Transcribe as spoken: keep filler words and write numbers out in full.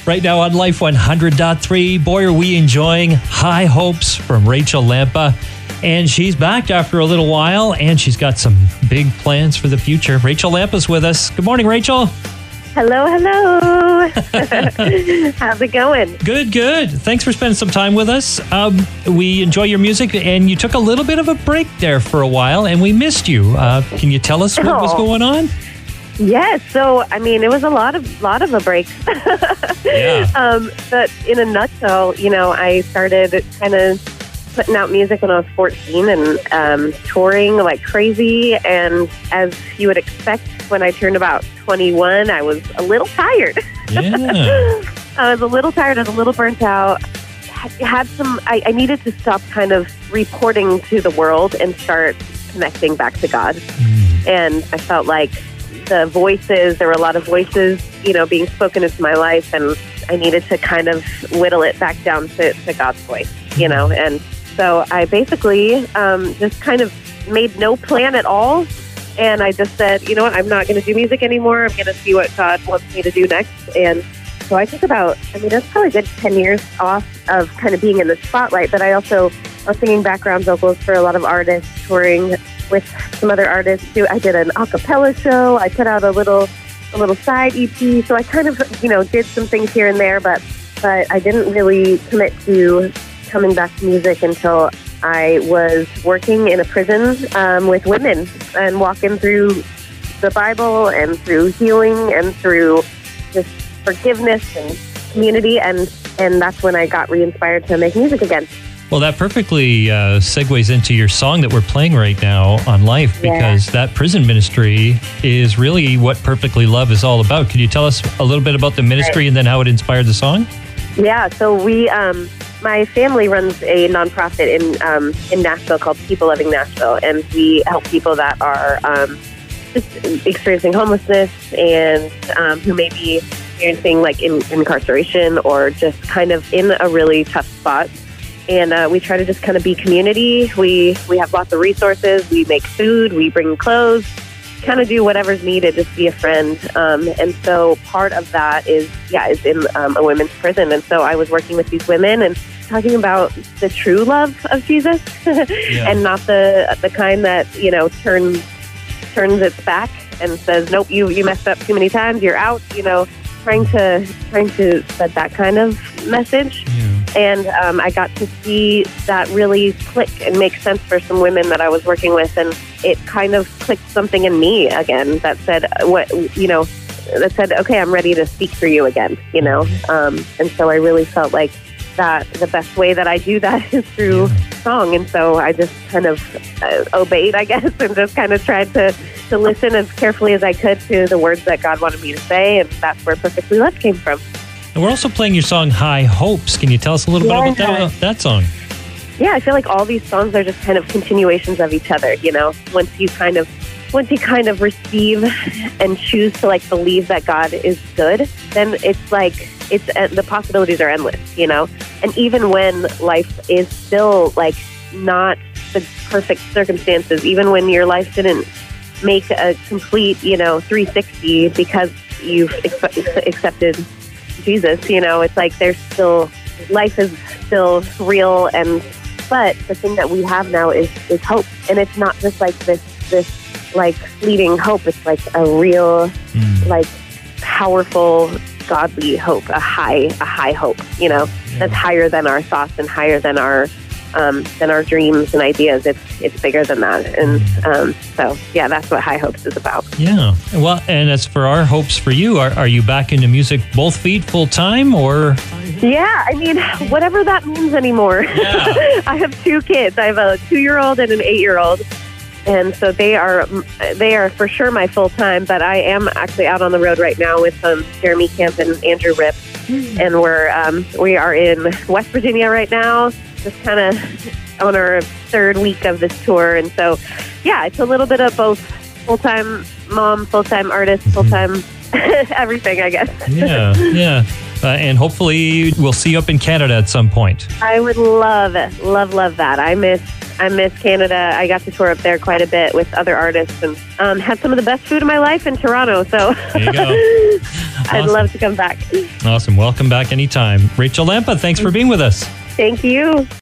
right now on Life one hundred point three. Boy, are we enjoying High Hopes from Rachel Lampa. And she's back after a little while, and she's got some big plans for the future. Rachel Lampa's with us. Good morning, Rachel. Hello, hello. How's it going? Good, good. Thanks for spending some time with us. Um, we enjoy your music, and you took a little bit of a break there for a while, and we missed you. Uh, can you tell us what oh. was going on? Yes. So, I mean, it was a lot of lot of a break. Yeah. Um, but in a nutshell, you know, I started kind of putting out music when I was fourteen and um, touring like crazy. And as you would expect, when I turned about twenty-one, I was a little tired. Yeah. I was a little tired. I was a little burnt out. Had some. I, I needed to stop kind of reporting to the world and start connecting back to God. Mm. And I felt like the voices, there were a lot of voices, you know, being spoken into my life, and I needed to kind of whittle it back down to, to God's voice, you know. And so I basically um, just kind of made no plan at all. And I just said, you know what, I'm not going to do music anymore. I'm going to see what God wants me to do next. And so I took about, I mean, that's probably a good ten years off of kind of being in the spotlight. But I also was singing background vocals for a lot of artists, touring with some other artists too. I did an a cappella show. I put out a little a little side E P. So I kind of, you know, did some things here and there, but but I didn't really commit to coming back to music until I was working in a prison um, with women and walking through the Bible and through healing and through just forgiveness and community. And, and that's when I got re-inspired to make music again. Well, that perfectly uh, segues into your song that we're playing right now on Life, because yeah. that prison ministry is really what Perfectly Love is all about. Could you tell us a little bit about the ministry right. and then how it inspired the song? Yeah, so we, um, my family runs a nonprofit in um, in Nashville called People Loving Nashville, and we help people that are um, just experiencing homelessness and um, who may be experiencing like in, incarceration or just kind of in a really tough spot. And uh, we try to just kind of be community. We we have lots of resources. We make food. We bring clothes. Kind of do whatever's needed. Just be a friend. Um, and so part of that is yeah is in um, a women's prison. And so I was working with these women and talking about the true love of Jesus, yeah. and not the the kind that you know turns turns its back and says, nope, you you messed up too many times. You're out. You know, trying to trying to spread that kind of message. Yeah. And um, I got to see that really click and make sense for some women that I was working with. And it kind of clicked something in me again that said, what, you know, that said, okay, I'm ready to speak for you again, you know. Um, and so I really felt like that the best way that I do that is through song. And so I just kind of uh, obeyed, I guess, and just kind of tried to, to listen as carefully as I could to the words that God wanted me to say. And that's where Perfectly Love came from. And we're also playing your song High Hopes. Can you tell us a little yeah. bit about that, that song? Yeah, I feel like all these songs are just kind of continuations of each other, you know. Once you kind of once you kind of receive and choose to like believe that God is good, then it's like it's uh, the possibilities are endless, you know. And even when life is still like not the perfect circumstances, even when your life didn't make a complete, you know, three sixty because you've ex- accepted Jesus, you know, it's like there's still, life is still real, and but the thing that we have now is is hope, and it's not just like this this like fleeting hope. It's like a real, mm. like powerful, godly hope, a high a high hope, you know, yeah. that's higher than our thoughts and higher than our um, than our dreams and ideas. It's it's bigger than that, and um, so yeah, that's what High Hopes is about. Yeah, well, and as for our hopes for you, are are you back into music both feet full time, or? Yeah, I mean, whatever that means anymore. Yeah. I have two kids. I have a two-year-old and an eight-year-old, and so they are they are for sure my full time. But I am actually out on the road right now with um, Jeremy Camp and Andrew Ripp, mm. and we're um, we are in West Virginia right now. Just kind of on our third week of this tour. And so, yeah, it's a little bit of both full-time mom, full-time artist, full-time everything, I guess. Yeah, yeah. Uh, and hopefully we'll see you up in Canada at some point. I would love, love, love that. I miss I miss Canada. I got to tour up there quite a bit with other artists and um, had some of the best food of my life in Toronto. So there you go. I'd Awesome. love to come back. Awesome. Welcome back anytime. Rachel Lampa, thanks for being with us. Thank you.